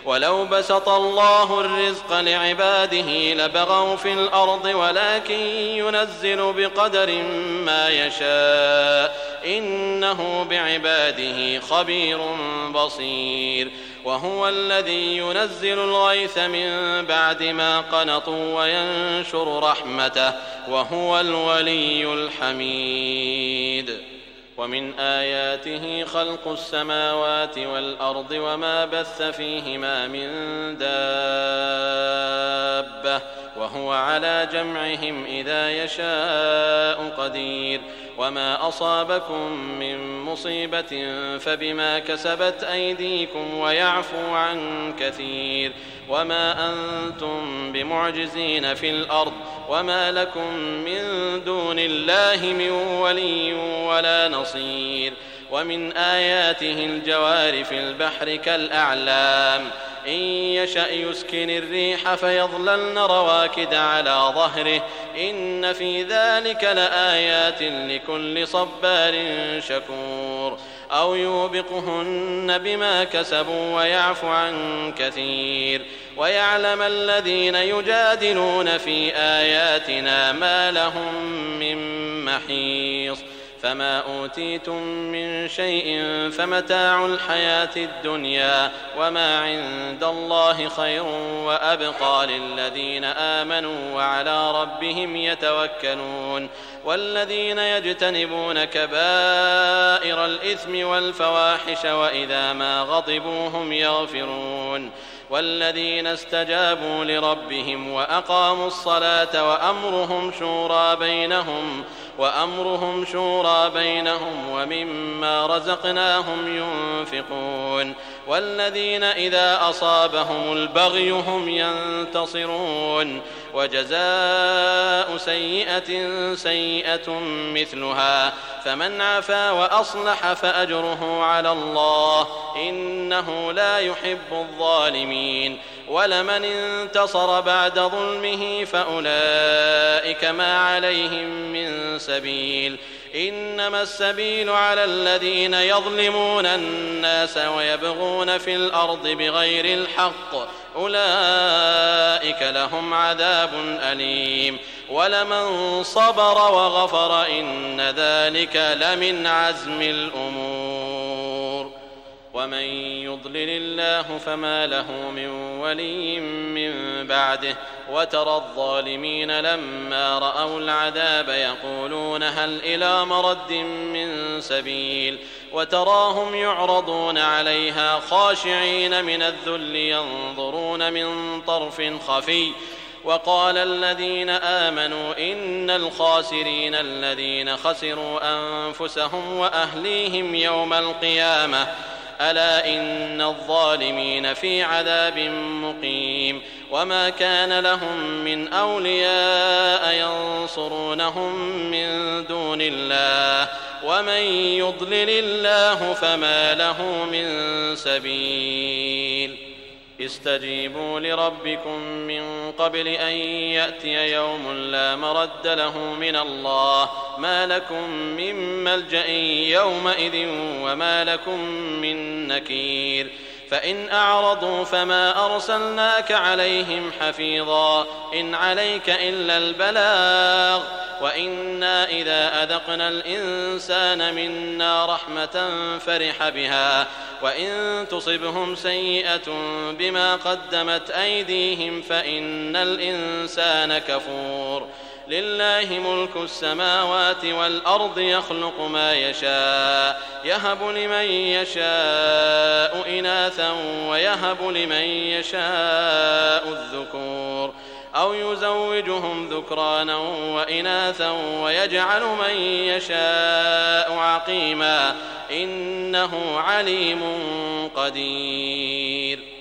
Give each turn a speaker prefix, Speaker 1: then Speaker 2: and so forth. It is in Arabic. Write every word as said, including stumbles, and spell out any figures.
Speaker 1: ولو بسط الله الرزق لعباده لبغوا في الأرض ولكن ينزل بقدر ما يشاء إنه بعباده خبير بصير. وهو الذي ينزل الغيث من بعد ما قنطوا وينشر رحمته وهو الولي الحميد. ومن آياته خلق السماوات والأرض وما بث فيهما من دابة وهو على جمعهم إذا يشاء قدير. وما أصابكم من مصيبة فبما كسبت أيديكم ويعفو عن كثير. وما أنتم بمعجزين في الأرض وما لكم من دون الله من ولي ولا نصير. ومن آياته الجوار في البحر كالأعلام إن يشأ يسكن الريح فيظللن رواكد على ظهره إن في ذلك لآيات لكل صبار شكور. أو يوبقهن بما كسبوا ويعفو عن كثير. ويعلم الذين يجادلون في آياتنا ما لهم من محيص. فما أوتيتم من شيء فمتاع الحياة الدنيا وما عند الله خير وأبقى للذين آمنوا وعلى ربهم يتوكلون. والذين يجتنبون كبائر الإثم والفواحش وإذا ما غضبوا هم يغفرون. والذين استجابوا لربهم وأقاموا الصلاة وأمرهم شورى بينهم وأمرهم شورى بينهم ومما رزقناهم ينفقون. والذين إذا أصابهم البغي هم ينتصرون. وجزاء سيئة سيئة مثلها فمن عفا وأصلح فأجره على الله إنه لا يحب الظالمين. ولمن انتصر بعد ظلمه فأولئك ما عليهم من سبيل إنما السبيل على الذين يظلمون الناس ويبغون في الأرض بغير الحق أولئك لهم عذاب أليم. ولمن صبر وغفر إن ذلك لمن عزم الأمور. ومن يضلل الله فما له من ولي من بعده. وترى الظالمين لما رأوا العذاب يقولون هل إلى مرد من سبيل. وتراهم يعرضون عليها خاشعين من الذل ينظرون من طرف خفي. وقال الذين آمنوا إن الخاسرين الذين خسروا أنفسهم وأهليهم يوم القيامة ألا إن الظالمين في عذاب مقيم. وما كان لهم من أولياء ينصرونهم من دون الله ومن يضلل الله فما له من سبيل. استجيبوا لربكم من قبل أن يأتي يوم لا مرد له من الله ما لكم من ملجأ يومئذ وما لكم من نكير. فإن أعرضوا فما أرسلناك عليهم حفيظا إن عليك إلا البلاغ. وإنا إذا أذقنا الإنسان منا رحمة فرح بها وإن تصبهم سيئة بما قدمت أيديهم فإن الإنسان كفور. لله ملك السماوات والأرض يخلق ما يشاء يهب لمن يشاء إناثا ويهب لمن يشاء الذكور أو يزوجهم ذكرانا وإناثا ويجعل من يشاء عقيما إنه عليم قدير.